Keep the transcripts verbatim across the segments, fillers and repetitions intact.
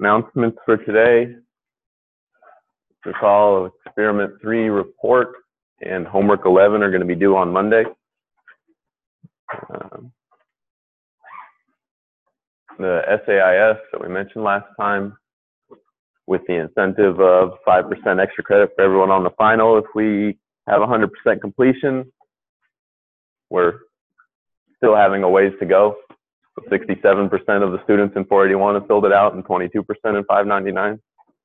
announcements for today. Recall experiment three report and homework eleven are going to be due on Monday. Um, the S A I S that we mentioned last time, with the incentive of five percent extra credit for everyone on the final if we have one hundred percent completion. We're still having a ways to go. sixty-seven percent of the students in four eighty-one have filled it out and twenty-two percent in five ninety-nine.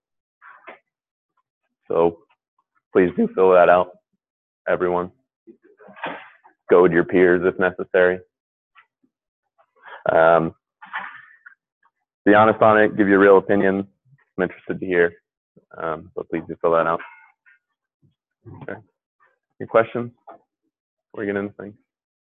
So please do fill that out, everyone. Goad your peers if necessary. Um, be honest on it, give your real opinion. I'm interested to hear, um, so please do fill that out. Okay. Any questions before we get into things?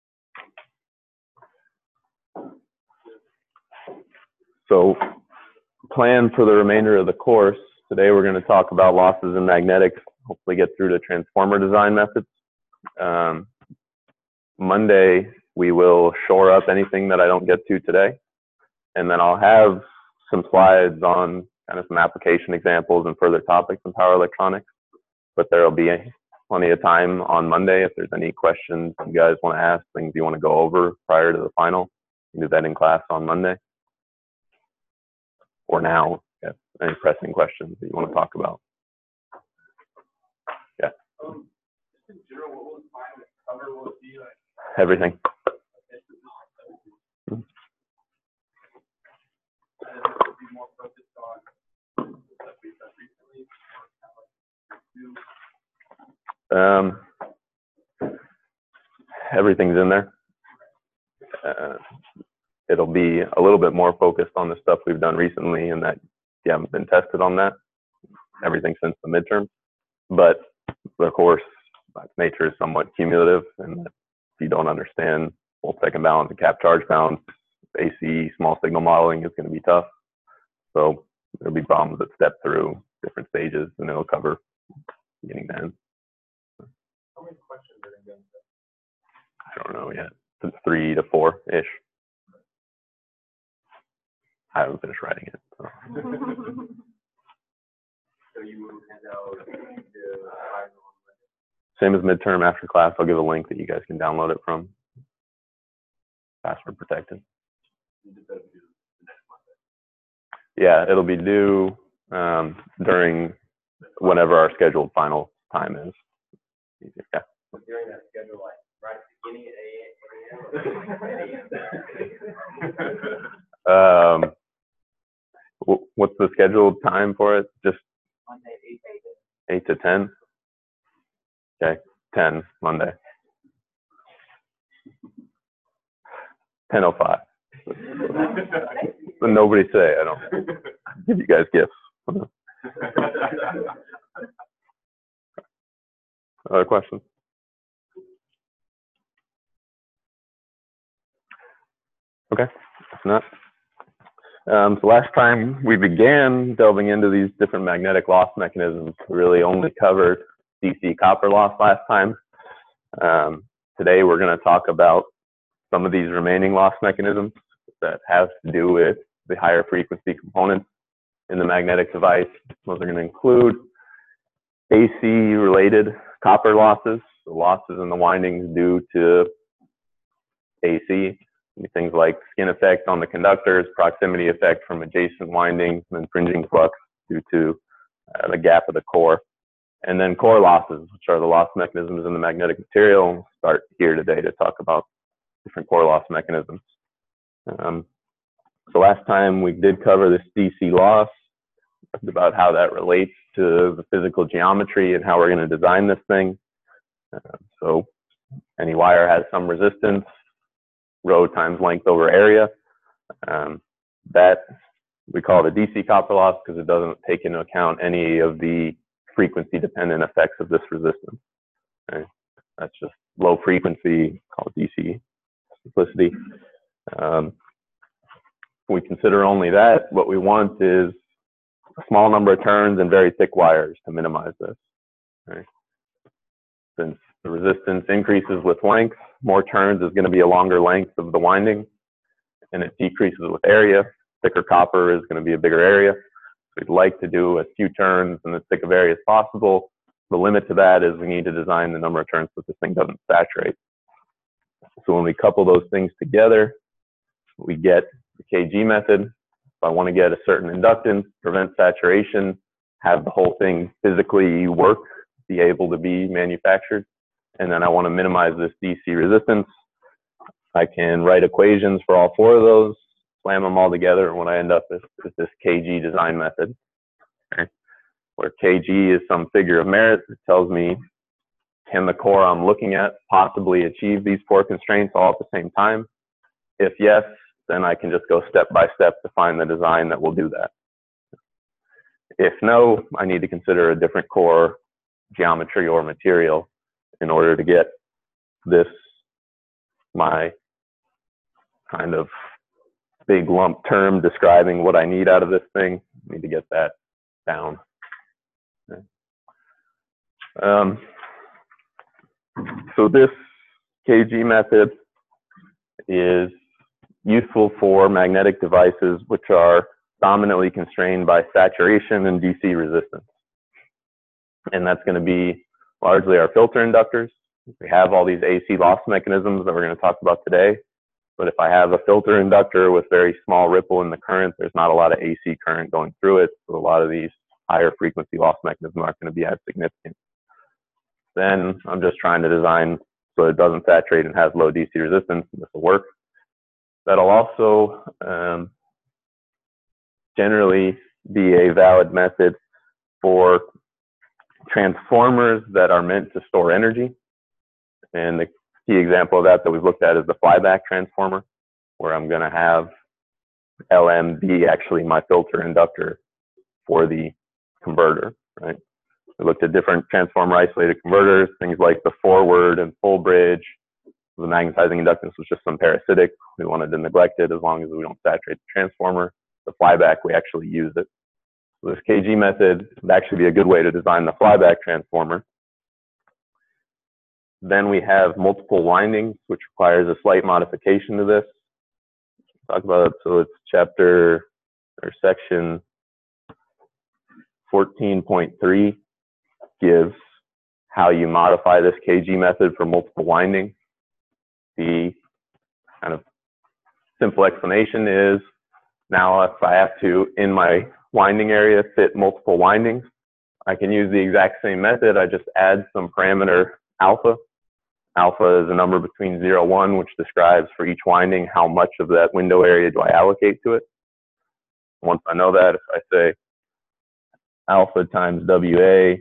So, plan for the remainder of the course. Today we're going to talk about losses in magnetics, hopefully get through the transformer design methods. Um, Monday, we will shore up anything that I don't get to today. And then I'll have some slides on kind of some application examples and further topics in power electronics. But there'll be plenty of time on Monday if there's any questions you guys want to ask, things you want to go over prior to the final. You can do that in class on Monday. Or now, if any pressing questions that you want to talk about. Yeah. Um, just in general, what will the final cover? Will it be like everything? Mm-hmm. And it will be more focused on stuff we've done recently. Um, everything's in there. Uh, it'll be a little bit more focused on the stuff we've done recently, and that you haven't been tested on that. Everything since the midterm. But of course, nature is somewhat cumulative, and if you don't understand volt second balance and cap charge balance, A C small signal modeling is going to be tough. So there'll be problems that step through different stages, and it'll cover beginning to end. How many questions are going to be? I don't know yet. It's three to four ish. I haven't finished writing it. So, so you will hand out the same as midterm. After class, I'll give a link that you guys can download it from. Password protected. Yeah, it'll be due um, during whenever our scheduled final time is. Yeah. During that schedule, like right at the beginning at eight A M? Um, what's the scheduled time for it? Just Monday, eight to ten? Okay, ten, Monday. ten oh five. But nobody say, I don't give you guys gifts. Other questions? Okay, if not. Um, so last time we began delving into these different magnetic loss mechanisms, we really only covered D C copper loss last time. Um, today we're going to talk about some of these remaining loss mechanisms that have to do with the higher frequency components in the magnetic device. Those are going to include A C related copper losses, so losses in the windings due to A C. Things like skin effect on the conductors, proximity effect from adjacent windings, and infringing flux due to uh, the gap of the core. And then core losses, which are the loss mechanisms in the magnetic material. We'll start here today to talk about different core loss mechanisms. Um, so last time we did cover this D C loss, about how that relates to the physical geometry and how we're going to design this thing. Uh, so any wire has some resistance, rho times length over area. Um, that we call it a D C copper loss because it doesn't take into account any of the frequency dependent effects of this resistance. Okay? That's just low frequency, called D C simplicity. Um, we consider only that. What we want is a small number of turns and very thick wires to minimize this. Okay? Since the resistance increases with length, more turns is going to be a longer length of the winding, and it decreases with area. Thicker copper is going to be a bigger area. we'd like to do as few turns in as thick of area as possible. The limit to that is we need to design the number of turns so this thing doesn't saturate. So when we couple those things together, we get the K G method. If I want to get a certain inductance, prevent saturation, have the whole thing physically work, be able to be manufactured, and then I want to minimize this D C resistance, I can write equations for all four of those, slam them all together, and what I end up with is this K G design method, okay? Where K G is some figure of merit that tells me, can the core I'm looking at possibly achieve these four constraints all at the same time? If yes, then I can just go step by step to find the design that will do that. If no, I need to consider a different core geometry or material in order to get this, my kind of big lump term describing what I need out of this thing. I need to get that down. Okay. Um, so this K G method is useful for magnetic devices which are dominantly constrained by saturation and D C resistance. And that's going to be largely our filter inductors. We have all these A C loss mechanisms that we're going to talk about today. But if I have a filter inductor with very small ripple in the current, there's not a lot of A C current going through it. So a lot of these higher frequency loss mechanisms aren't going to be as significant. Then I'm just trying to design so it doesn't saturate and has low D C resistance, and this will work. That'll also um, generally be a valid method for transformers that are meant to store energy. And the key example of that that we've looked at is the flyback transformer, where I'm going to have L M be actually my filter inductor for the converter, right? We looked at different transformer isolated converters, things like the forward and full bridge. The magnetizing inductance was just some parasitic. We wanted to neglect it as long as we don't saturate the transformer. The flyback, we actually use it. So this K G method would actually be a good way to design the flyback transformer. Then we have multiple windings, which requires a slight modification to this. Talk about it. So it's chapter or section fourteen point three gives how you modify this K G method for multiple windings. The kind of simple explanation is, now if I have to, in my winding area, fit multiple windings, I can use the exact same method. I just add some parameter alpha. Alpha is a number between zero and one, which describes for each winding how much of that window area do I allocate to it. Once I know that, if I say alpha times W A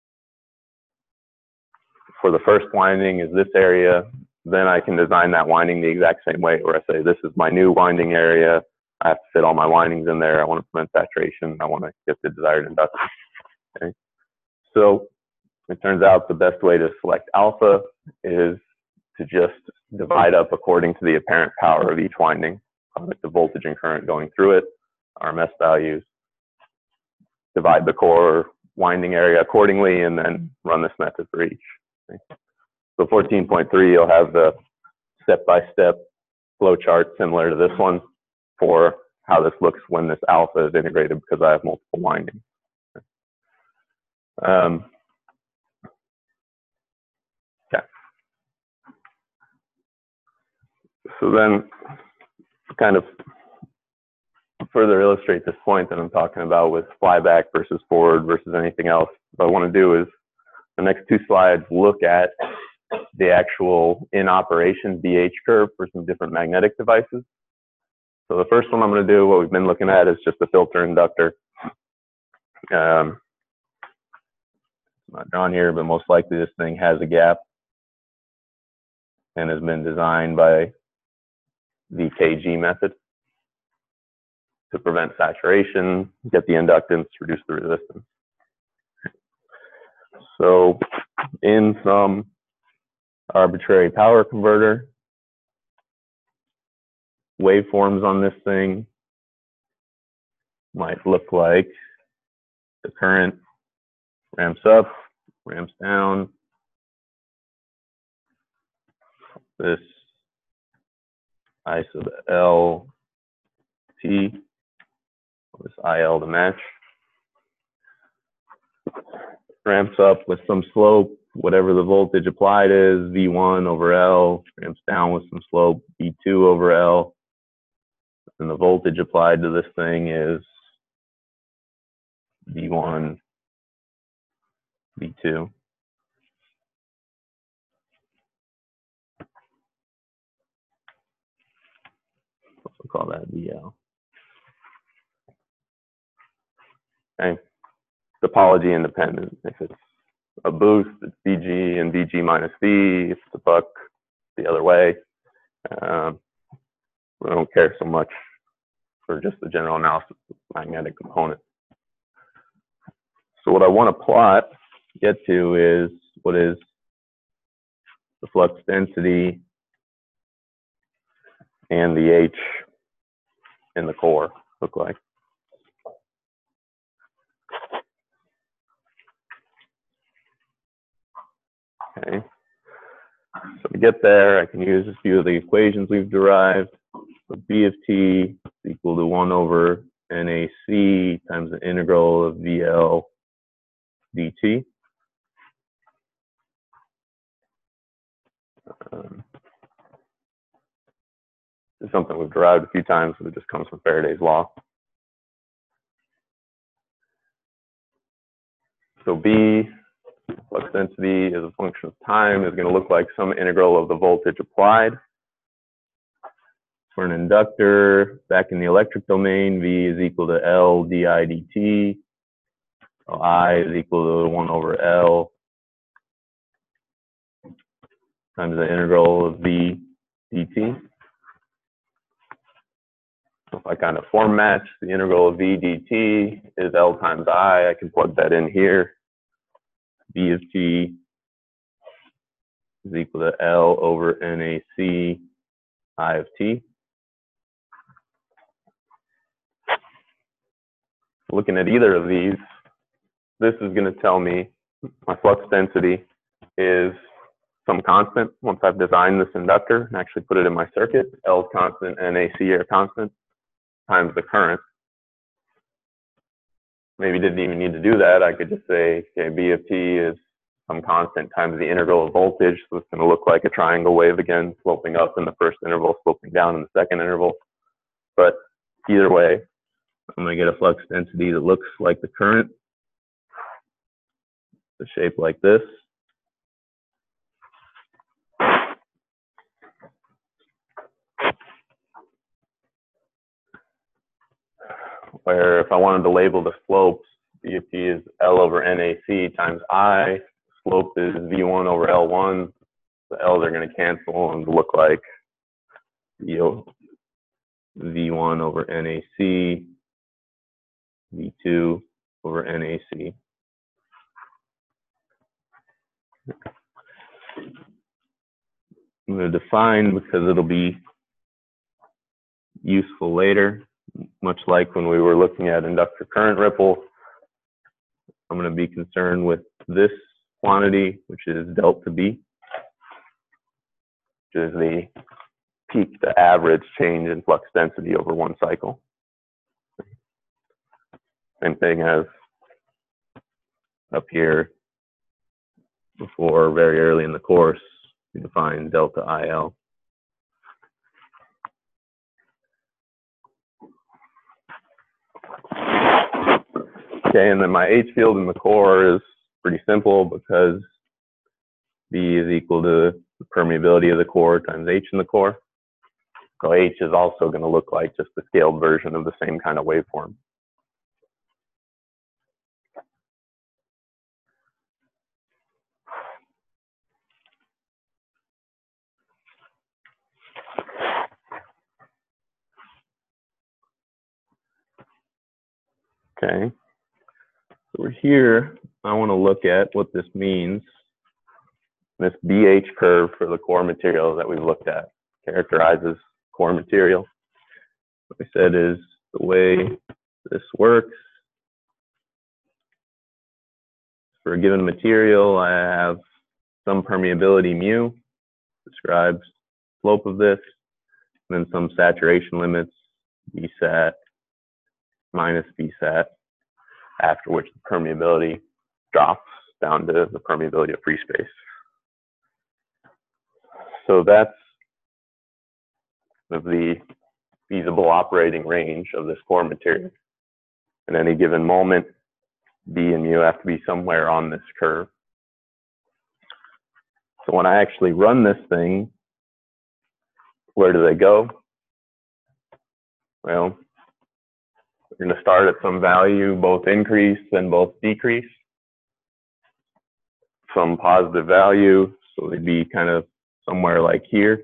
for the first winding is this area, then I can design that winding the exact same way, where I say this is my new winding area. I have to fit all my windings in there. I want to prevent saturation. I want to get the desired inductance. Okay. So it turns out the best way to select alpha is to just divide up according to the apparent power of each winding, like the voltage and current going through it, R M S values, divide the core winding area accordingly, and then run this method for each. Okay. So fourteen point three, you'll have the step-by-step flow chart similar to this one for how this looks when this alpha is integrated, because I have multiple windings. Um, okay. So then, to kind of further illustrate this point that I'm talking about with flyback versus forward versus anything else, what I want to do is the next two slides look at the actual in operation B H curve for some different magnetic devices. So the first one I'm going to do, what we've been looking at, is just a filter inductor. Um, it's not drawn here, but most likely this thing has a gap and has been designed by the K G method to prevent saturation, get the inductance, reduce the resistance. So in some arbitrary power converter, waveforms on this thing might look like the current ramps up, ramps down. This I sub L T, this I L to match. ramps up with some slope, whatever the voltage applied is, V one over L, ramps down with some slope, V two over L, and the voltage applied to this thing is V one, V two. We'll call that V L. Okay, topology independent. If it's a boost, it's V G and V G minus V. If it's a buck, the other way. Um, we don't care so much for just the general analysis of the magnetic component. So what I want to plot, get to, is what is the flux density and the H in the core look like. Okay. So to get there, I can use a few of the equations we've derived. So B of T is equal to one over N A C times the integral of V L dt. Um, this is something we've derived a few times, but it just comes from Faraday's law. So B, flux density as a function of time, is going to look like some integral of the voltage applied. For an inductor, back in the electric domain, V is equal to L di dt. So I is equal to one over L times the integral of V dt. So if I kind of form match, the integral of V dt is L times I. I can plug that in here. V of T is equal to L over N A C I of T. Looking at either of these, this is going to tell me my flux density is some constant once I've designed this inductor and actually put it in my circuit. L is constant, N A C are constant, times the current. Maybe didn't even need to do that. I could just say, okay, B of T is some constant times the integral of voltage. So it's going to look like a triangle wave again, sloping up in the first interval, sloping down in the second interval. But either way, I'm going to get a flux density that looks like the current, the shape like this. Where if I wanted to label the slopes, B of T is L over N A C times I. Slope is V one over L one. The L's are going to cancel and look like V one over N A C, V two over N A C. I'm going to define, because it'll be useful later, much like when we were looking at inductor current ripple. I'm going to be concerned with this quantity, which is delta B, which is the peak to average change in flux density over one cycle. Same thing as up here before, very early in the course, we defined delta I L. Okay, and then my H field in the core is pretty simple because B is equal to the permeability of the core times H in the core. So H is also going to look like just the scaled version of the same kind of waveform. Okay, so we're here. I want to look at what this means. This B H curve for the core material that we've looked at characterizes core material. What I said is the way this works. For a given material, I have some permeability mu, describes slope of this, and then some saturation limits, B sat minus B sat, after which the permeability drops down to the permeability of free space. So that's the feasible operating range of this core material. In any given moment, B and mu have to be somewhere on this curve. So when I actually run this thing, where do they go? Well, we're going to start at some value, both increase and both decrease. Some positive value, so they'd be kind of somewhere like here.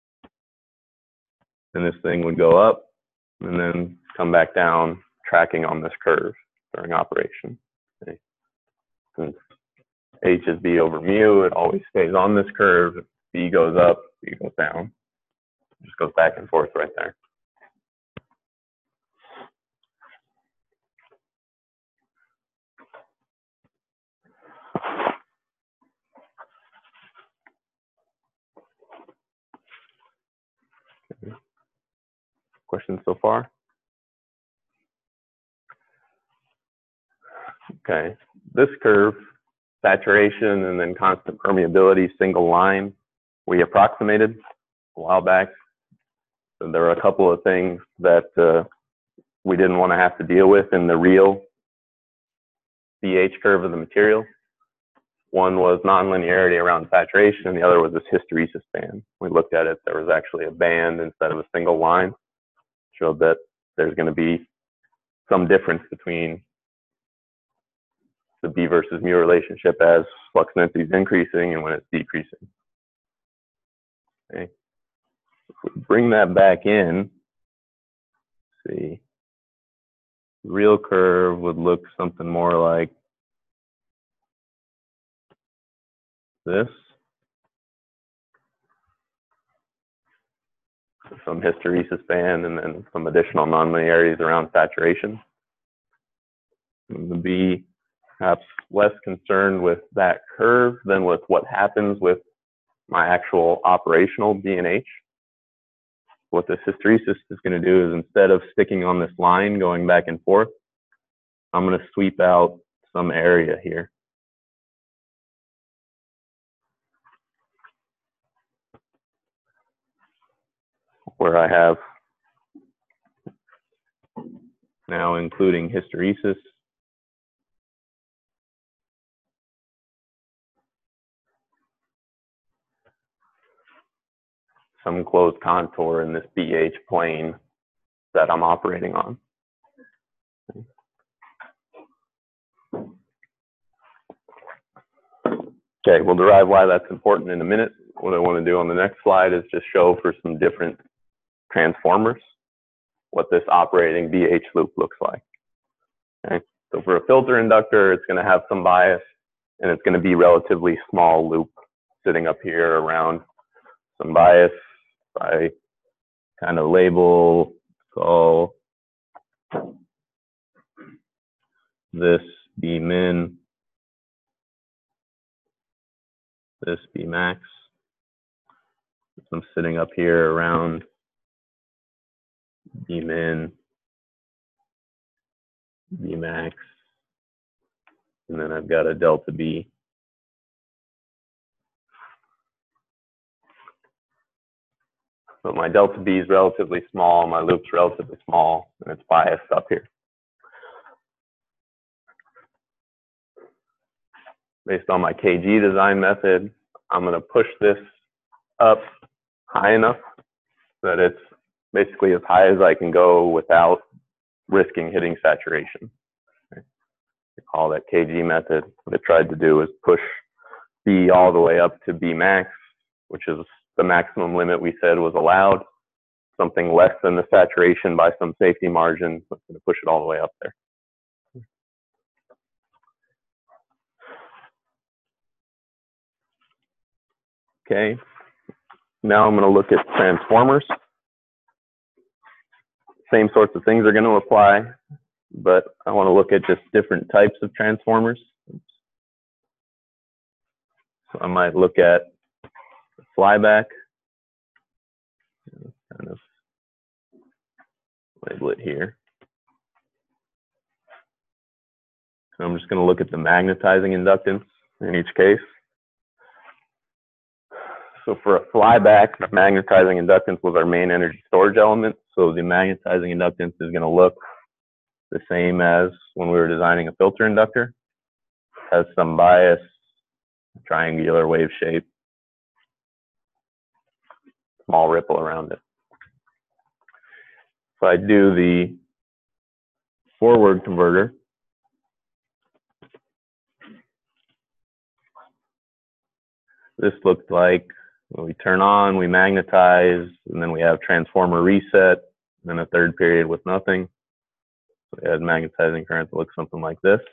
And this thing would go up and then come back down, tracking on this curve during operation. Okay. Since H is B over mu, it always stays on this curve. If B goes up, B goes down. It just goes back and forth right there. Okay. Questions so far? Okay, this curve, saturation and then constant permeability, single line, we approximated a while back. So there are a couple of things that uh, we didn't want to have to deal with in the real pH curve of the material. One was nonlinearity around saturation, and the other was this hysteresis band. We looked at it, there was actually a band instead of a single line. Showed that there's going to be some difference between the B versus mu relationship as flux density is increasing and when it's decreasing. Okay. If we bring that back in, see, the real curve would look something more like this. Some hysteresis band and then some additional nonlinearities around saturation. And the B perhaps less concerned with that curve than with what happens with my actual operational B and H. What this hysteresis is going to do is, instead of sticking on this line going back and forth, I'm going to sweep out some area here. Where I have now including hysteresis. Some closed contour in this B H plane that I'm operating on. Okay, we'll derive why that's important in a minute. What I want to do on the next slide is just show for some different transformers what this operating B H loop looks like. Okay, so for a filter inductor, it's going to have some bias, and it's going to be relatively small loop sitting up here around some bias. I kind of label, call this B min, this B max. I'm sitting up here around B min, B max, and then I've got a delta B. So my delta B is relatively small, my loop's relatively small, and it's biased up here. Based on my K G design method, I'm going to push this up high enough that it's basically as high as I can go without risking hitting saturation. Okay. We call that K G method. What it tried to do is push B all the way up to B max, which is the maximum limit we said was allowed. Something less than the saturation by some safety margin, so it's going to push it all the way up there. Okay, now I'm going to look at transformers. Same sorts of things are going to apply, but I want to look at just different types of transformers. So I might look at flyback, kind of label it here. And I'm just going to look at the magnetizing inductance in each case. So for a flyback, magnetizing inductance was our main energy storage element. So the magnetizing inductance is going to look the same as when we were designing a filter inductor. It has some bias, triangular wave shape, small ripple around it. So I do the forward converter. This looks like when we turn on, we magnetize, and then we have transformer reset, and then a third period with nothing. So we had magnetizing current that looks something like this.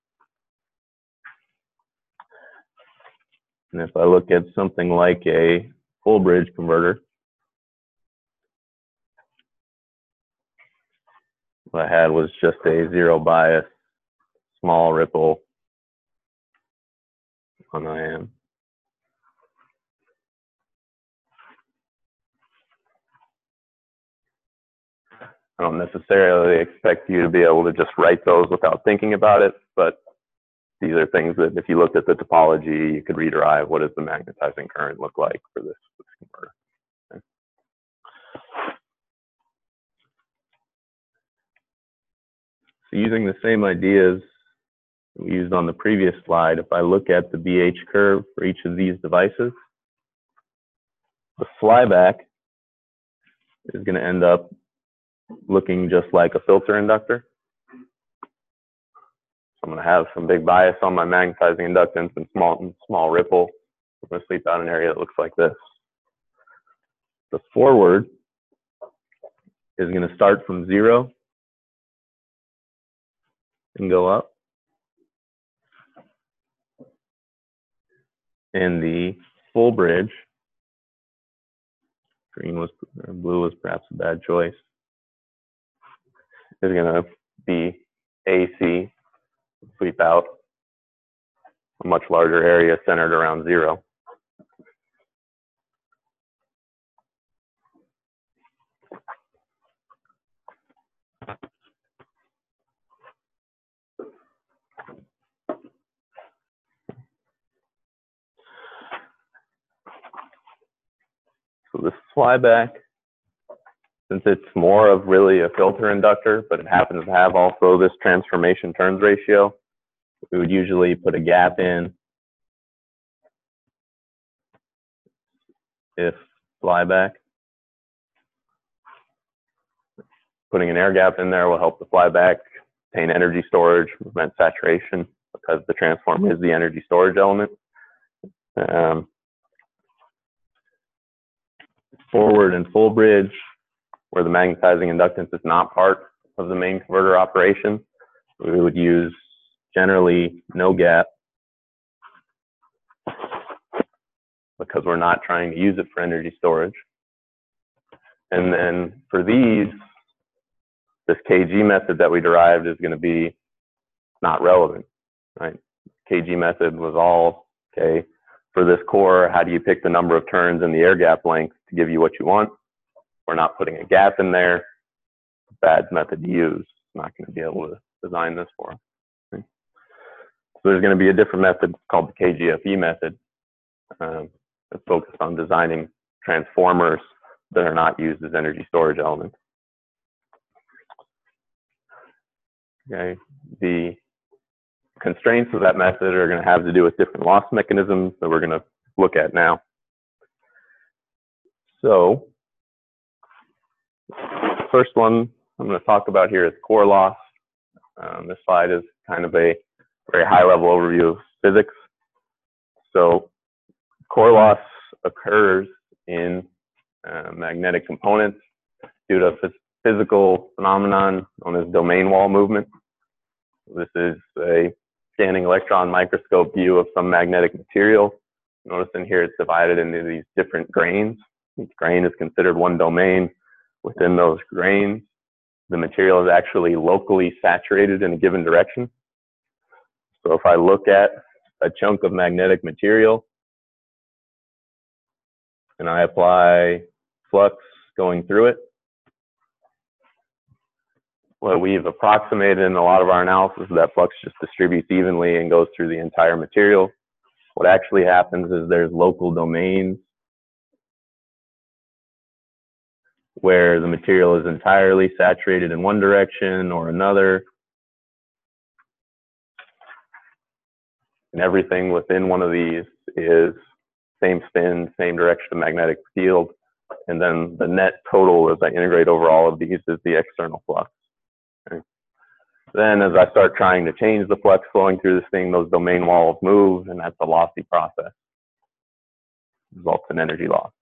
And if I look at something like a full bridge converter, what I had was just a zero bias, small ripple on I M. I don't necessarily expect you to be able to just write those without thinking about it, but these are things that if you looked at the topology, you could rederive what does the magnetizing current look like for this, this converter. Okay. So using the same ideas we used on the previous slide, if I look at the B H curve for each of these devices, the flyback is going to end up looking just like a filter inductor. So I'm going to have some big bias on my magnetizing inductance and small, small ripple. I'm going to sweep out an area that looks like this. The forward is going to start from zero and go up. And the full bridge, green was, or blue was perhaps a bad choice, is going to be A C, sweep out a much larger area centered around zero. So this flyback, since it's more of really a filter inductor, but it happens to have also this transformation turns ratio, we would usually put a gap in if flyback. Putting an air gap in there will help the flyback obtain energy storage, prevent saturation, because the transformer is the energy storage element. Um, forward and full bridge, where the magnetizing inductance is not part of the main converter operation, we would use generally no gap, because we're not trying to use it for energy storage. And then for these, this K G method that we derived is going to be not relevant, right? K G method was all, okay, for this core, how do you pick the number of turns and the air gap length to give you what you want? We're not putting a gap in there. Bad method to use. Not going to be able to design this for us. Okay. So there's going to be a different method called the K G F E method um, that's focused on designing transformers that are not used as energy storage elements. Okay. The constraints of that method are going to have to do with different loss mechanisms that we're going to look at now. So, first one I'm going to talk about here is core loss. Um, this slide is kind of a very high-level overview of physics. So, core loss occurs in uh, magnetic components due to a physical phenomenon known as domain wall movement. This is a scanning electron microscope view of some magnetic material. Notice in here it's divided into these different grains. Each grain is considered one domain. Within those grains, the material is actually locally saturated in a given direction. So if I look at a chunk of magnetic material and I apply flux going through it, what we've approximated in a lot of our analysis is that flux just distributes evenly and goes through the entire material. What actually happens is there's local domains where the material is entirely saturated in one direction or another, and everything within one of these is same spin, same direction of magnetic field, and then the net total as I integrate over all of these is the external flux. Okay. Then as I start trying to change the flux flowing through this thing, those domain walls move, and that's a lossy process. Results in energy loss.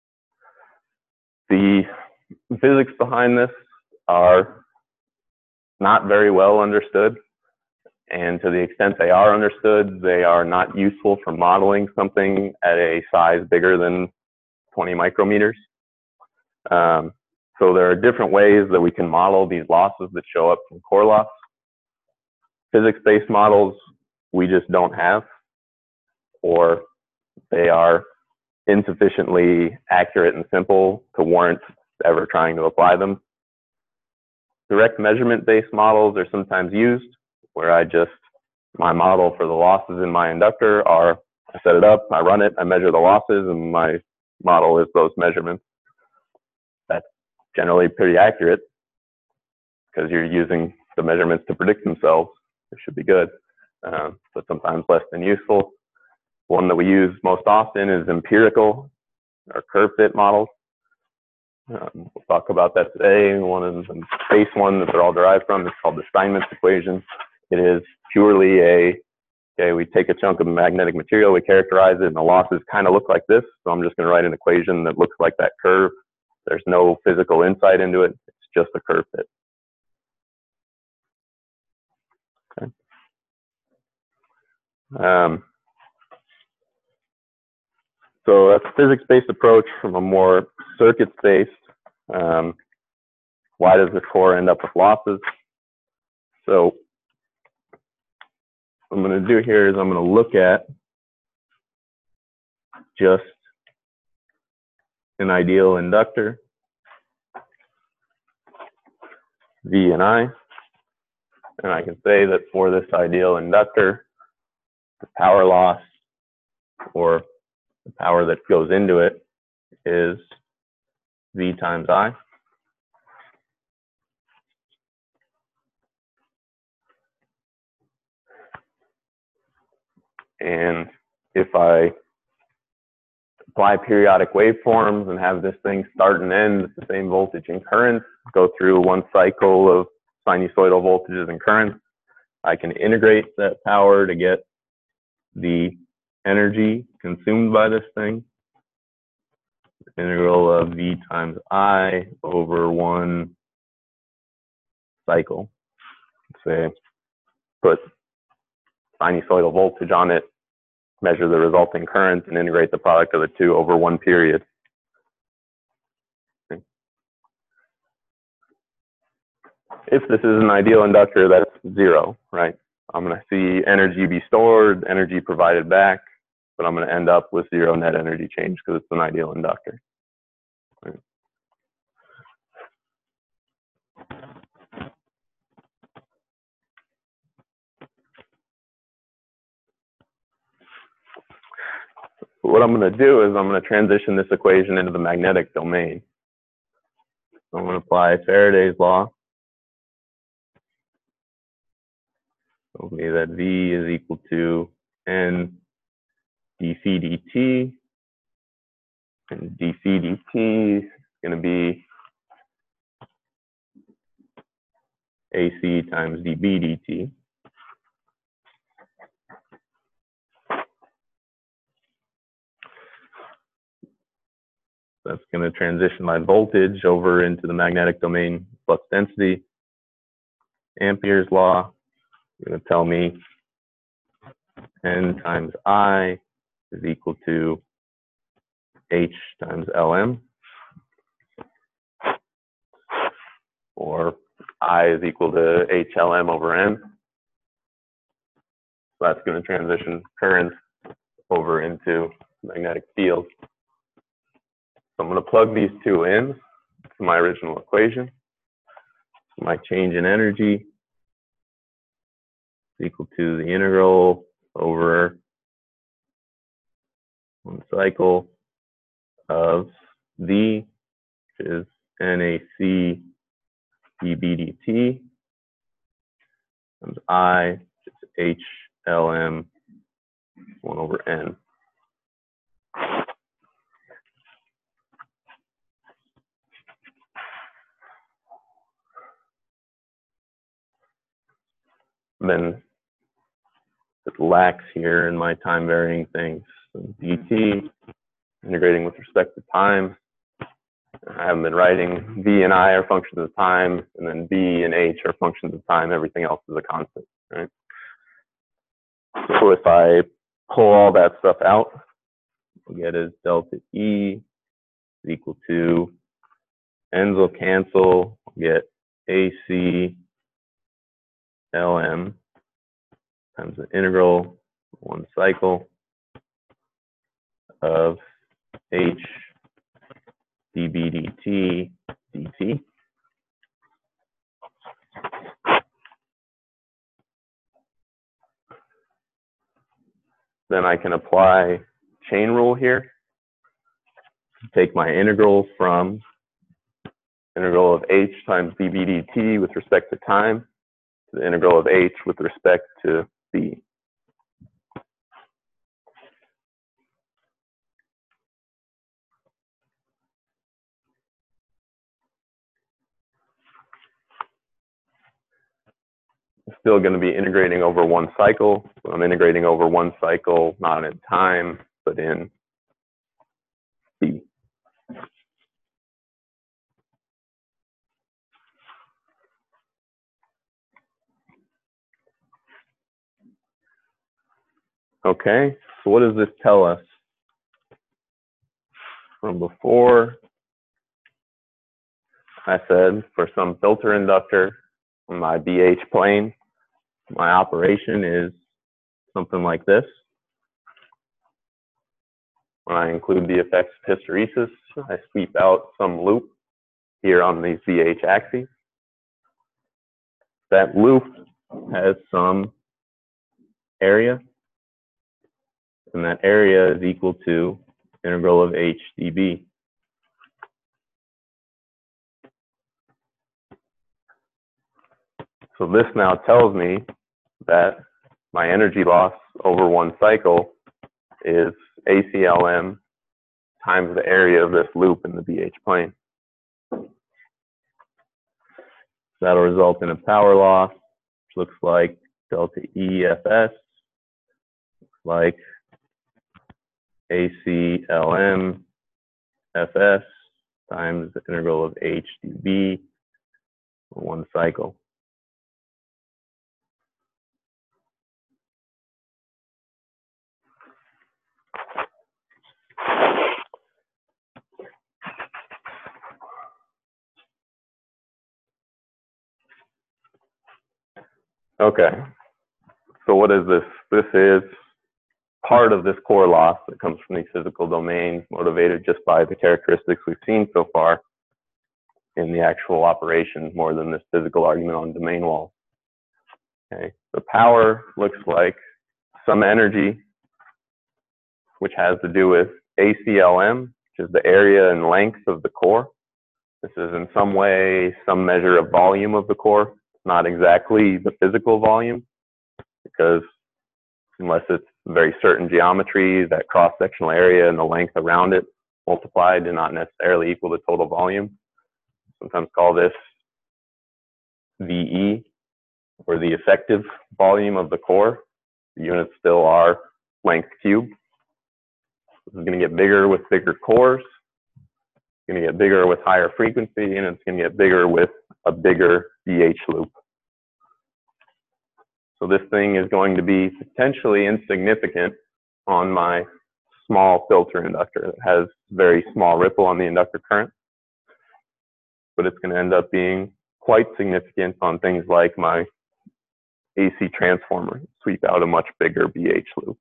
The physics behind this are not very well understood, and to the extent they are understood, they are not useful for modeling something at a size bigger than twenty micrometers. Um, so there are different ways that we can model these losses that show up from core loss. Physics-based models we just don't have, or they are insufficiently accurate and simple to warrant ever trying to apply them. Direct measurement-based models are sometimes used, where I just, my model for the losses in my inductor are, I set it up, I run it, I measure the losses, and my model is those measurements. That's generally pretty accurate because you're using the measurements to predict themselves. It should be good, um, but sometimes less than useful. One that we use most often is empirical or curve fit models. Um, we'll talk about that today. One of the base one that they're all derived from is called the Steinmetz equation. It is purely a, okay, we take a chunk of magnetic material, we characterize it, and the losses kind of look like this. So I'm just going to write an equation that looks like that curve. There's no physical insight into it. It's just a curve fit. Okay. Um, so that's a physics-based approach. From a more circuits-based, um, why does the core end up with losses? So what I'm going to do here is I'm going to look at just an ideal inductor, V and I, and I can say that for this ideal inductor, the power loss, or the power that goes into it, is V times I. And if I apply periodic waveforms and have this thing start and end with the same voltage and current, go through one cycle of sinusoidal voltages and currents, I can integrate that power to get the energy consumed by this thing. Integral of V times I over one cycle. Say, put sinusoidal voltage on it, measure the resulting current, and integrate the product of the two over one period. Okay. If this is an ideal inductor, that's zero, right? I'm going to see energy be stored, energy provided back, but I'm going to end up with zero net energy change because it's an ideal inductor. Right. What I'm going to do is I'm going to transition this equation into the magnetic domain. So I'm going to apply Faraday's law. Tells me that V is equal to N dc dt, and dc dt is going to be A C times dB dt. That's going to transition my voltage over into the magnetic domain flux density. Ampere's law is going to tell me N times I is equal to H times L M, or I is equal to H L M over N. So that's going to transition current over into magnetic field. So I'm going to plug these two in to my original equation. my change in energy is equal to the integral over one cycle of D, which is N A C dB dt, times I, which is H L M one over N. Then it lacks here in my time varying things. So dt, integrating with respect to time. I haven't been writing V and I are functions of time, and then B and H are functions of time. Everything else is a constant, right? So if I pull all that stuff out, what we get is delta E is equal to, ends will cancel, we'll get A C L M times the integral one cycle of H dB dt dt. Then I can apply chain rule here. Take my integral from integral of H times dB dt with respect to time to the integral of H with respect to B. I'm still going to be integrating over one cycle. So I'm integrating over one cycle, not in time, but in B. Okay, so what does this tell us? From before, I said for some filter inductor on my B H plane, my operation is something like this. When I include the effects of hysteresis, I sweep out some loop here on these B H axes. That loop has some area, and that area is equal to integral of H dB. So this now tells me that my energy loss over one cycle is A C L M times the area of this loop in the B H plane. That'll result in a power loss, which looks like delta E F S, looks like A C L M F S times the integral of H dB for one cycle. Okay, so what is this? This is part of this core loss that comes from these physical domains, motivated just by the characteristics we've seen so far in the actual operation, more than this physical argument on domain walls. Okay, the power looks like some energy, which has to do with A C L M, which is the area and length of the core. This is in some way some measure of volume of the core, not exactly the physical volume, because unless it's very certain geometry, that cross-sectional area and the length around it multiplied do not necessarily equal the total volume. Sometimes call this V E, or the effective volume of the core. The units still are length cubed. This is going to get bigger with bigger cores. It's going to get bigger with higher frequency, and it's going to get bigger with a bigger B H loop. So this thing is going to be potentially insignificant on my small filter inductor that has very small ripple on the inductor current, but it's going to end up being quite significant on things like my A C transformer, sweep out a much bigger B H loop.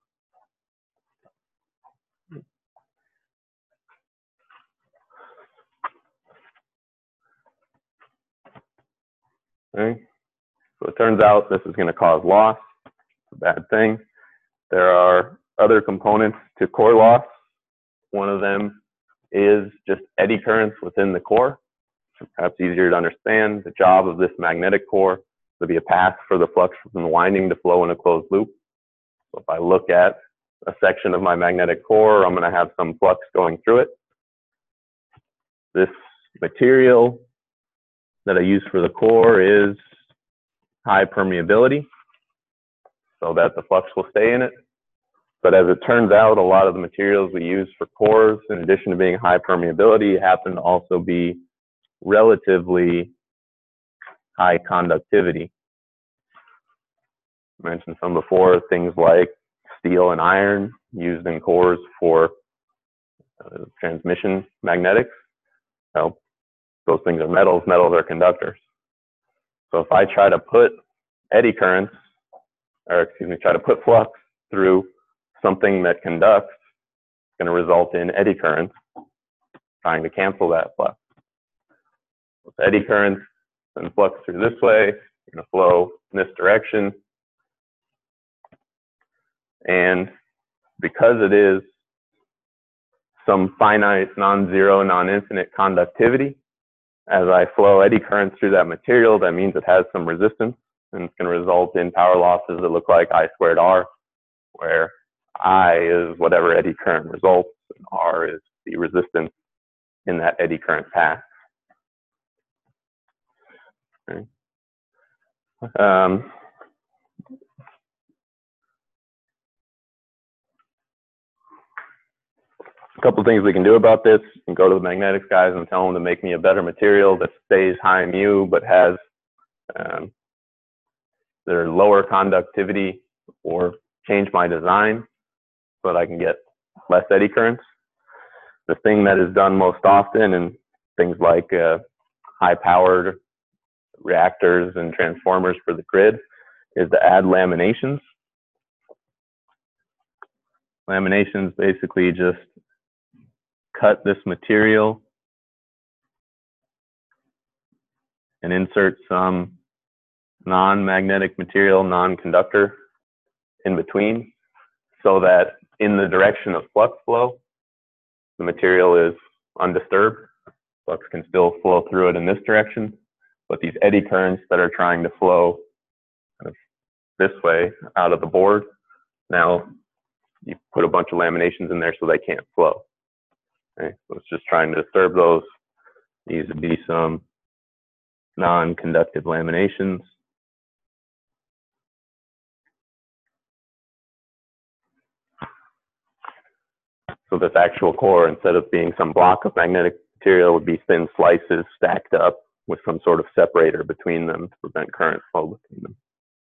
Okay. So it turns out this is going to cause loss. It's a bad thing. There are other components to core loss. One of them is just eddy currents within the core. Perhaps easier to understand. The job of this magnetic core is to be a path for the flux from the winding to flow in a closed loop. So if I look at a section of my magnetic core, I'm going to have some flux going through it. This material that I use for the core is high permeability, so that the flux will stay in it. But as it turns out, a lot of the materials we use for cores, in addition to being high permeability, happen to also be relatively high conductivity. I mentioned some before, things like steel and iron used in cores for uh, transmission magnetics. Well, those things are metals, metals are conductors. So if I try to put eddy currents, or excuse me, try to put flux through something that conducts, it's going to result in eddy currents trying to cancel that flux. With eddy currents and flux through this way, you're going to flow in this direction. And because it is some finite, non-zero, non-infinite conductivity, as I flow eddy currents through that material, that means it has some resistance, and it's going to result in power losses that look like I squared R, where I is whatever eddy current results, and R is the resistance in that eddy current path. Okay. Um, a couple of things we can do about this. You can go to the magnetics guys and tell them to make me a better material that stays high mu but has um, their lower conductivity, or change my design so that I can get less eddy currents. The thing that is done most often in things like uh, high-powered reactors and transformers for the grid is to add laminations. Laminations basically just cut this material and insert some non-magnetic material, non-conductor in between, so that in the direction of flux flow, the material is undisturbed. Flux can still flow through it in this direction, but these eddy currents that are trying to flow kind of this way out of the board, now you put a bunch of laminations in there so they can't flow. Okay, so it's just trying to disturb those. These would be some non-conductive laminations. So this actual core, instead of being some block of magnetic material, would be thin slices stacked up with some sort of separator between them to prevent current flow between them.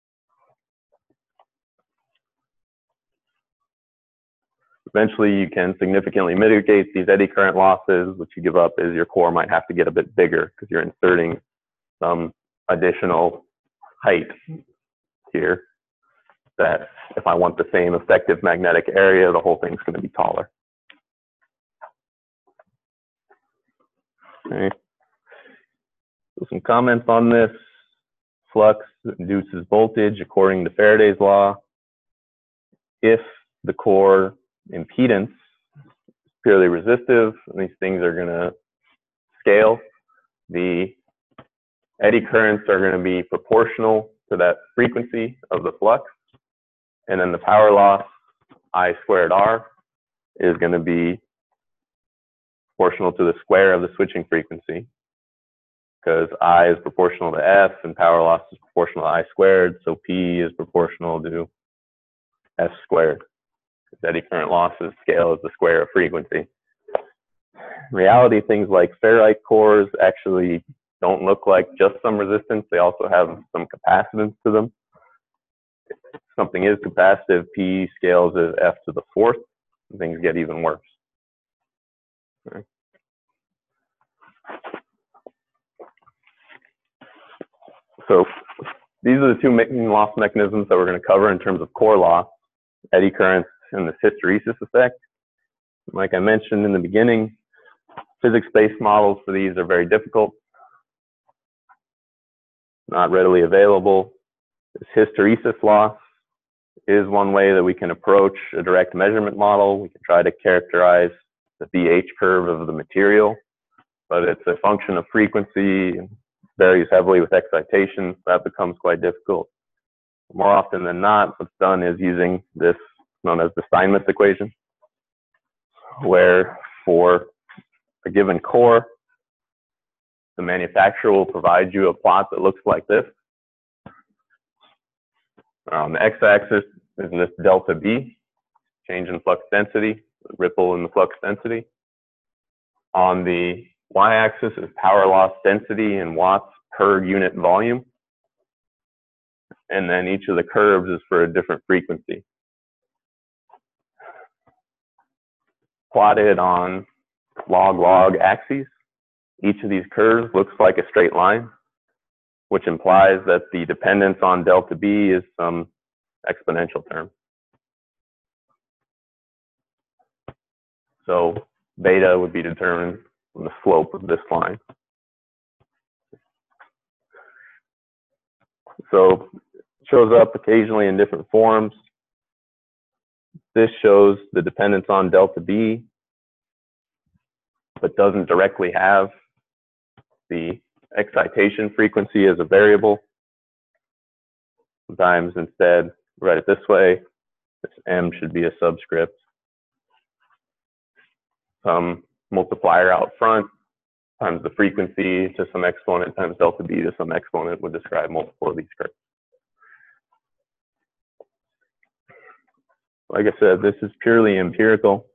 Eventually, you can significantly mitigate these eddy current losses. What you give up is your core might have to get a bit bigger because you're inserting some additional height here, that if I want the same effective magnetic area, the whole thing's going to be taller. Okay. So some comments on this. Flux induces voltage according to Faraday's law. If the core impedance is purely resistive, these things are going to scale. The eddy currents are going to be proportional to that frequency of the flux. And then the power loss, I squared R, is going to be proportional to the square of the switching frequency, because I is proportional to F and power loss is proportional to I squared, so P is proportional to F squared. Eddy current losses scale as the square of frequency. In reality, things like ferrite cores actually don't look like just some resistance. They also have some capacitance to them. If something is capacitive, P scales as F to the fourth, and things get even worse. Okay. So these are the two main loss mechanisms that we're going to cover in terms of core loss: eddy currents and this hysteresis effect. Like I mentioned in the beginning, physics-based models for these are very difficult. not readily available. This hysteresis loss is one way that we can approach a direct measurement model. We can try to characterize the B H curve of the material, but it's a function of frequency and varies heavily with excitation. That becomes quite difficult. More often than not, what's done is using this known as the Steinmetz equation, where for a given core, the manufacturer will provide you a plot that looks like this. On the x-axis is this delta B, change in flux density, ripple in the flux density. On the y-axis is power loss density in watts per unit volume. And then each of the curves is for a different frequency. Plotted on log-log axes, each of these curves looks like a straight line, which implies that the dependence on delta B is some exponential term. So beta would be determined from the slope of this line. So it shows up occasionally in different forms. This shows the dependence on delta B, but doesn't directly have the excitation frequency as a variable. Sometimes instead, write it this way, this M should be a subscript. Some multiplier out front times the frequency to some exponent times delta B to some exponent would describe multiple of these curves. Like I said, this is purely empirical.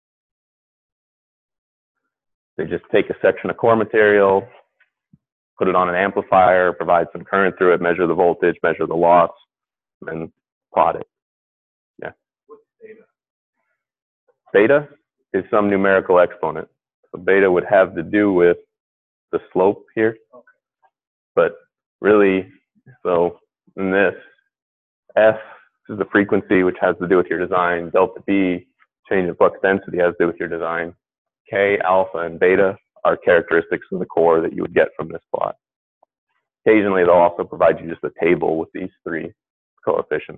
They just take a section of core material, put it on an amplifier, provide some current through it, measure the voltage, measure the loss, and plot it. Yeah. What's beta? Beta is some numerical exponent. So beta would have to do with the slope here. Okay. But really, so in this, F is the frequency, which has to do with your design. Delta B, change in flux density, has to do with your design. K, alpha, and beta are characteristics of the core that you would get from this plot. Occasionally, they'll also provide you just a table with these three coefficients.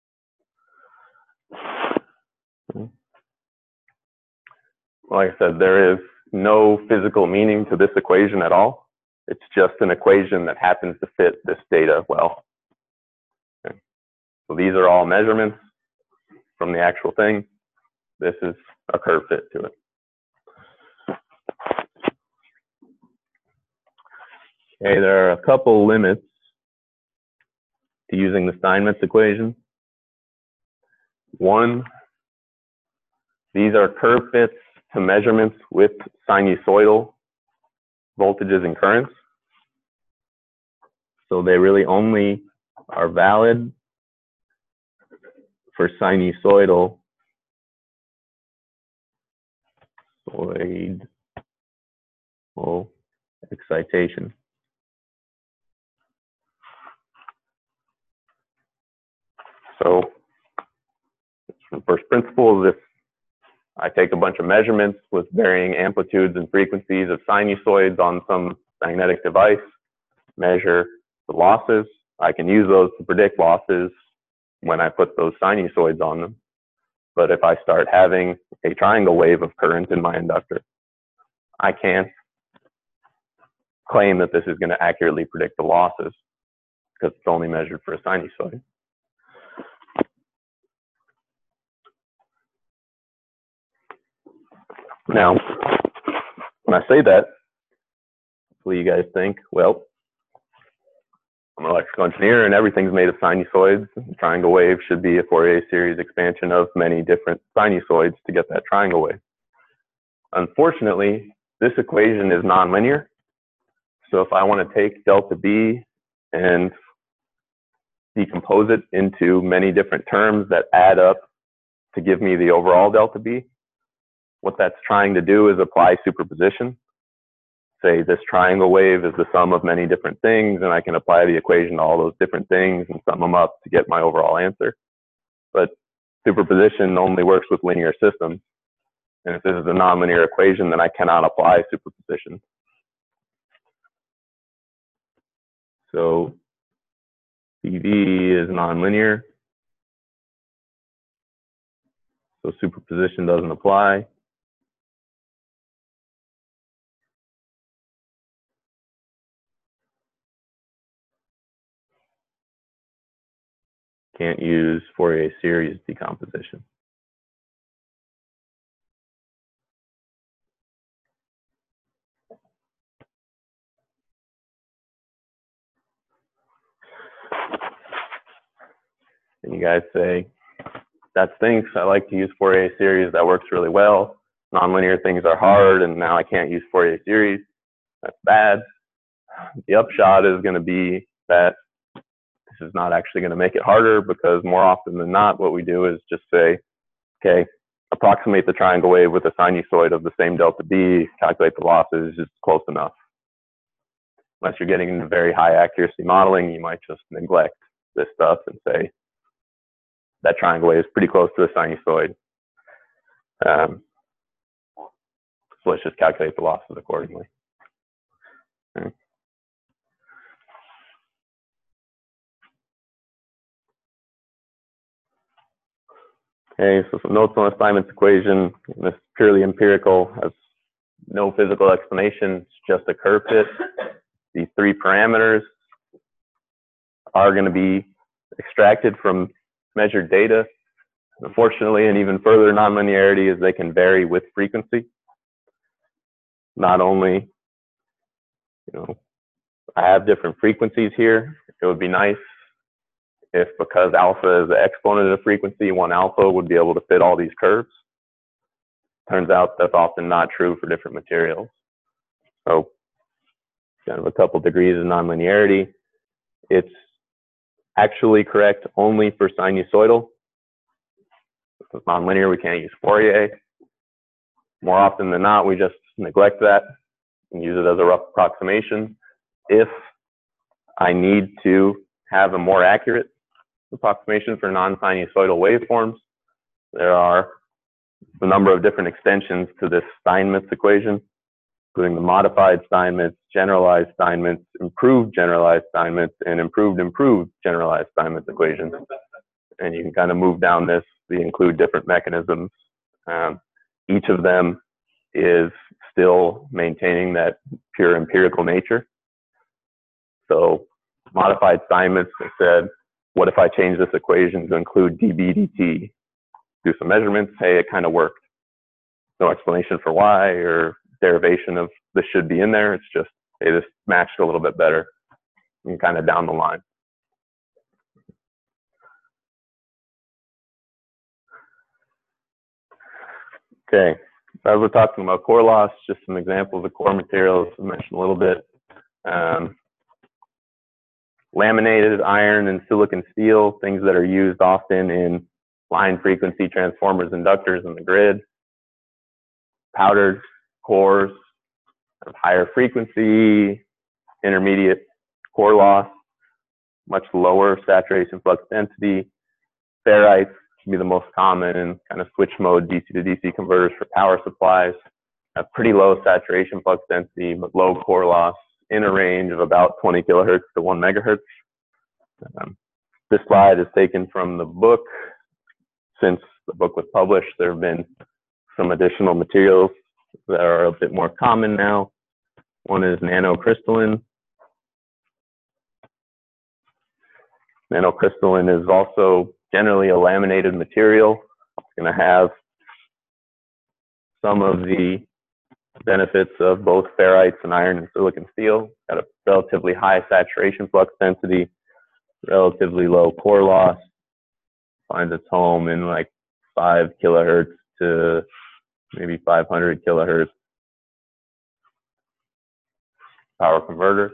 Like I said, there is no physical meaning to this equation at all. It's just an equation that happens to fit this data well. Okay. So these are all measurements from the actual thing. This is a curve fit to it. Okay, there are a couple limits to using the Steinmetz equation. One, these are curve fits to measurements with sinusoidal voltages and currents. So they really only are valid for sinusoidal oh, excitation. So from first principles, if I take a bunch of measurements with varying amplitudes and frequencies of sinusoids on some magnetic device, measure the losses, I can use those to predict losses when I put those sinusoids on them. But if I start having a triangle wave of current in my inductor, I can't claim that this is going to accurately predict the losses because it's only measured for a sinusoid. Now, when I say that, hopefully you guys think, well, I'm an electrical engineer and everything's made of sinusoids. The triangle wave should be a Fourier series expansion of many different sinusoids to get that triangle wave. Unfortunately, this equation is nonlinear. So if I want to take delta B and decompose it into many different terms that add up to give me the overall delta B, what that's trying to do is apply superposition. Say this triangle wave is the sum of many different things, and I can apply the equation to all those different things and sum them up to get my overall answer. But superposition only works with linear systems. And if this is a nonlinear equation, then I cannot apply superposition. So C V is nonlinear, so superposition doesn't apply. Can't use Fourier series decomposition. And you guys say, that stinks, I like to use Fourier series, that works really well. Nonlinear things are hard, and now I can't use Fourier series. That's bad. The upshot is going to be that this is not actually going to make it harder, because more often than not, what we do is just say, okay, approximate the triangle wave with a sinusoid of the same delta B, calculate the losses, it's close enough. Unless you're getting into very high accuracy modeling, you might just neglect this stuff and say, that triangle wave is pretty close to a sinusoid. Um, so let's just calculate the losses accordingly. Okay. Okay, so some notes on the Steinmetz equation. This is purely empirical, has no physical explanation. It's just a curve fit. These three parameters are going to be extracted from measured data. Unfortunately, and even further nonlinearity is they can vary with frequency. Not only, you know, I have different frequencies here. It would be nice if, because alpha is the exponent of frequency, one alpha would be able to fit all these curves. Turns out that's often not true for different materials. So kind of a couple degrees of nonlinearity. It's actually correct only for sinusoidal. If it's nonlinear, we can't use Fourier. More often than not, we just neglect that and use it as a rough approximation. If I need to have a more accurate approximation for non-sinusoidal waveforms, there are a number of different extensions to this Steinmetz equation, including the modified Steinmetz, generalized Steinmetz, improved generalized Steinmetz, and improved improved generalized Steinmetz equations. And you can kind of move down this. They include different mechanisms. Um, each of them is still maintaining that pure empirical nature. So modified Steinmetz said, what if I change this equation to include dB dt? Do some measurements, hey, it kind of worked. No explanation for why or derivation of this should be in there. It's just, hey, this matched a little bit better, and kind of down the line. Okay, so as we're talking about core loss, just some examples of core materials I mentioned a little bit. Um, laminated iron and silicon steel, things that are used often in line frequency transformers, inductors in the grid. Powdered cores of higher frequency, intermediate core loss, much lower saturation flux density. Ferrites can be the most common in kind of switch mode D C to D C converters for power supplies. Have pretty low saturation flux density, but low core loss in a range of about twenty kilohertz to one megahertz. Um, this slide is taken from the book. Since the book was published, there have been some additional materials that are a bit more common now. One is nanocrystalline. Nanocrystalline is also generally a laminated material. It's going to have some of the benefits of both ferrites and iron and silicon steel. Got a relatively high saturation flux density, relatively low core loss. Finds its home in like five kilohertz to maybe five hundred kilohertz power converters.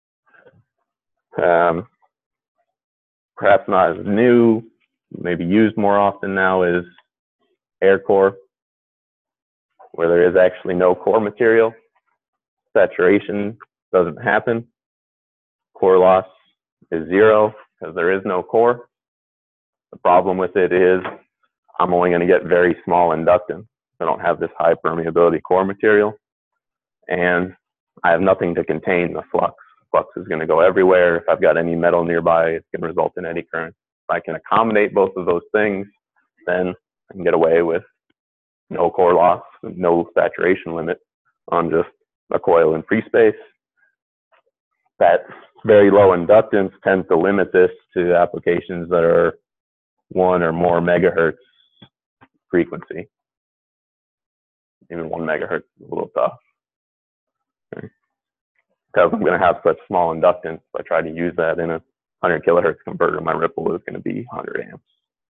Um, perhaps not as new, maybe used more often now, is air core, where there is actually no core material. Saturation doesn't happen. Core loss is zero because there is no core. The problem with it is I'm only going to get very small inductance. I don't have this high permeability core material, and I have nothing to contain the flux. flux is going to go everywhere. If I've got any metal nearby, it's going to result in eddy current. If I can accommodate both of those things, then I can get away with no core loss, no saturation limit on just a coil in free space. That very low inductance tends to limit this to applications that are one or more megahertz frequency. Even one megahertz is a little tough. Okay. Because I'm going to have such small inductance, if I try to use that in a one hundred kilohertz converter, my ripple is going to be one hundred amps.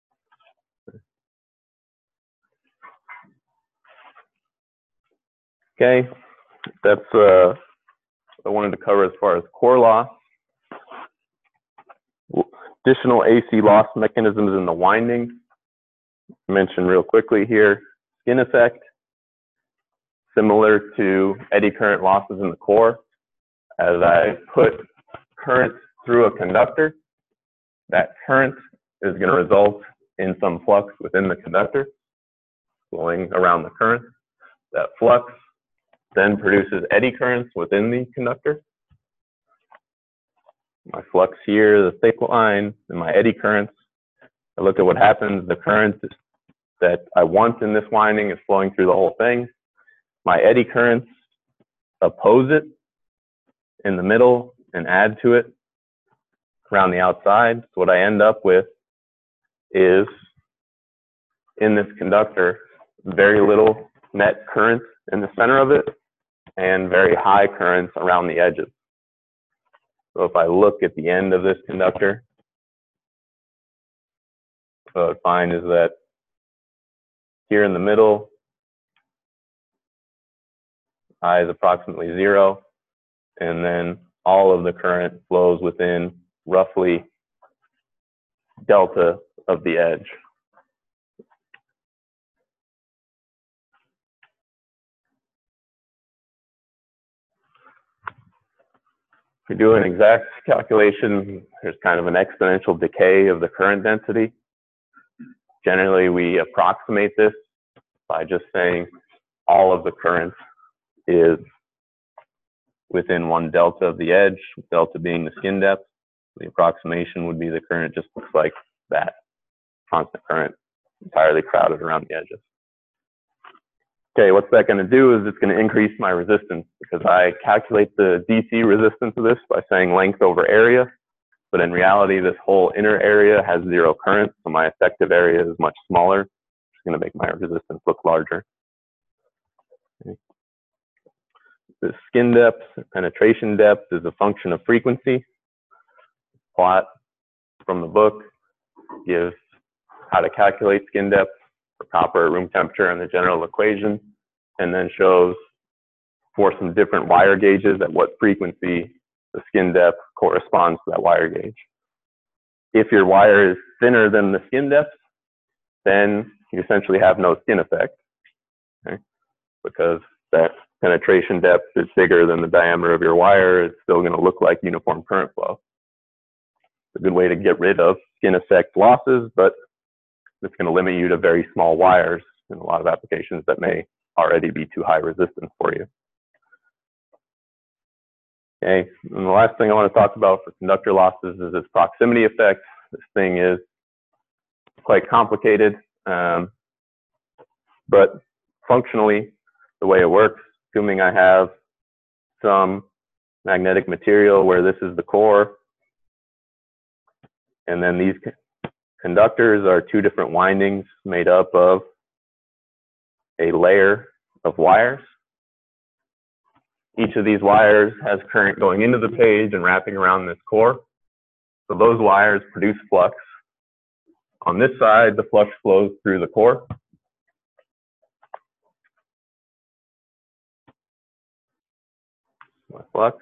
Okay, that's uh, what I wanted to cover as far as core loss. Additional A C loss mechanisms in the winding. Mention real quickly here, skin effect. Similar to eddy current losses in the core, as I put current through a conductor, that current is going to result in some flux within the conductor, flowing around the current. That flux then produces eddy currents within the conductor. My flux here, the thick line, and my eddy currents. I look at what happens. The current that I want in this winding is flowing through the whole thing. My eddy currents oppose it in the middle and add to it around the outside. So what I end up with is, in this conductor, very little net current in the center of it and very high currents around the edges. So if I look at the end of this conductor, what I would find is that here in the middle, I is approximately zero, and then all of the current flows within roughly delta of the edge. If we do an exact calculation, there's kind of an exponential decay of the current density. Generally, we approximate this by just saying all of the current is within one delta of the edge, delta being the skin depth. The approximation would be the current just looks like that, constant current, entirely crowded around the edges. Okay, what's that going to do is it's going to increase my resistance, because I calculate the D C resistance of this by saying length over area, but in reality this whole inner area has zero current, so my effective area is much smaller. It's going to make my resistance look larger. Okay. The skin depth, penetration depth is a function of frequency. Plot from the book gives how to calculate skin depth for copper at room temperature and the general equation, and then shows for some different wire gauges at what frequency the skin depth corresponds to that wire gauge. If your wire is thinner than the skin depth, then you essentially have no skin effect, okay? Because that penetration depth is bigger than the diameter of your wire. It's still going to look like uniform current flow. It's a good way to get rid of skin effect losses, but it's going to limit you to very small wires in a lot of applications that may already be too high resistance for you. Okay, and the last thing I want to talk about for conductor losses is this proximity effect. This thing is quite complicated, um, but functionally, the way it works, assuming I have some magnetic material where this is the core, and then these conductors are two different windings made up of a layer of wires. Each of these wires has current going into the page and wrapping around this core. So those wires produce flux. On this side, the flux flows through the core. My flux.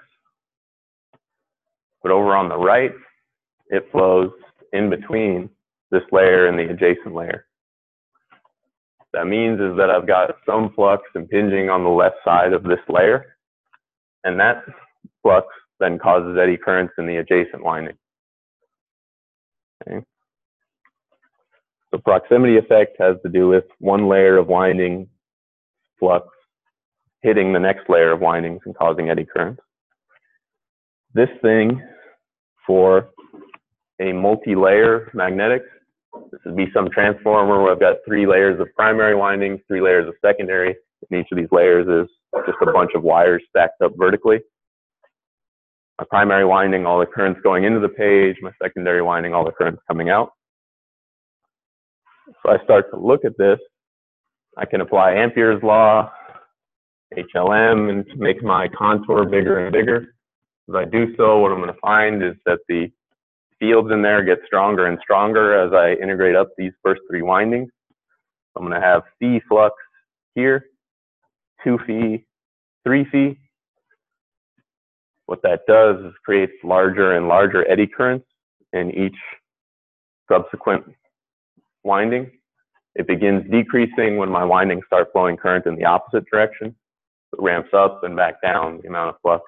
But over on the right, it flows in between this layer and the adjacent layer. What that means is that I've got some flux impinging on the left side of this layer, and that flux then causes eddy currents in the adjacent winding. Okay. The proximity effect has to do with one layer of winding flux hitting the next layer of windings and causing eddy currents. this thing for a multi-layer magnetic. This would be some transformer where I've got three layers of primary windings, three layers of secondary, and each of these layers is just a bunch of wires stacked up vertically. My primary winding, all the currents going into the page, my secondary winding, all the currents coming out. So I start to look at this, I can apply Ampere's law, H L M, and make my contour bigger and bigger. As I do so, what I'm going to find is that the fields in there get stronger and stronger as I integrate up these first three windings. I'm going to have phi flux here, two phi, three phi. What that does is creates larger and larger eddy currents in each subsequent winding. It begins decreasing when my windings start flowing current in the opposite direction. It ramps up and back down the amount of flux.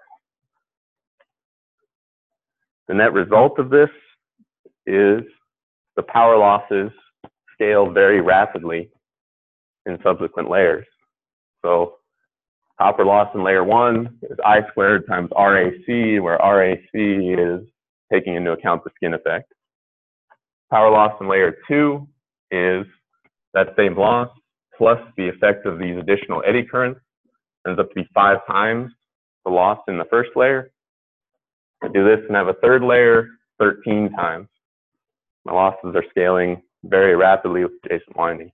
The net result of this is the power losses scale very rapidly in subsequent layers. So copper loss in layer one is I squared times R A C, where R A C is taking into account the skin effect. Power loss in layer two is that same loss plus the effect of these additional eddy currents. Ends up to be five times the loss in the first layer. I do this and have a third layer, thirteen times. My losses are scaling very rapidly with adjacent winding.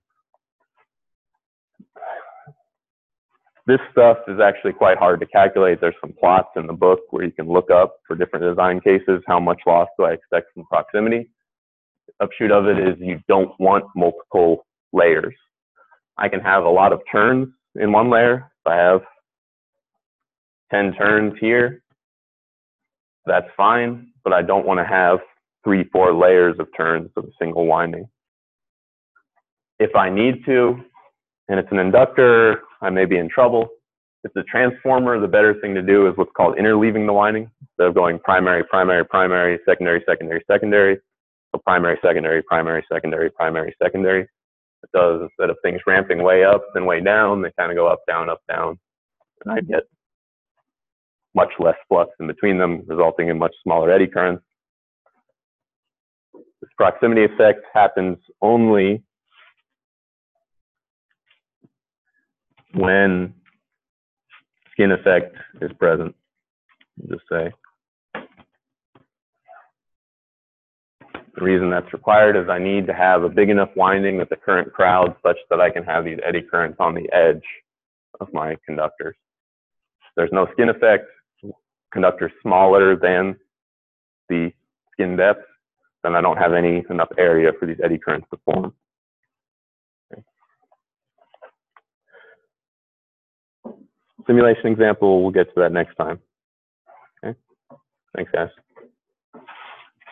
This stuff is actually quite hard to calculate. There's some plots in the book where you can look up for different design cases, how much loss do I expect from proximity. The upshoot of it is you don't want multiple layers. I can have a lot of turns in one layer. If I have ten turns here, that's fine, but I don't want to have three, four layers of turns of a single winding. If I need to, and it's an inductor, I may be in trouble. If it's a transformer, the better thing to do is what's called interleaving the winding. Instead of going primary, primary, primary, secondary, secondary, secondary, so primary, secondary, primary, secondary, primary, secondary. It does, instead of things ramping way up and way down, they kind of go up, down, up, down. And I get much less flux in between them, resulting in much smaller eddy currents. This proximity effect happens only when skin effect is present. I'll just say. The reason that's required is I need to have a big enough winding with the current crowd such that I can have these eddy currents on the edge of my conductors. If there's no skin effect, conductor smaller than the skin depth, then I don't have any enough area for these eddy currents to form. Okay. Simulation example, we'll get to that next time. Okay. Thanks, guys.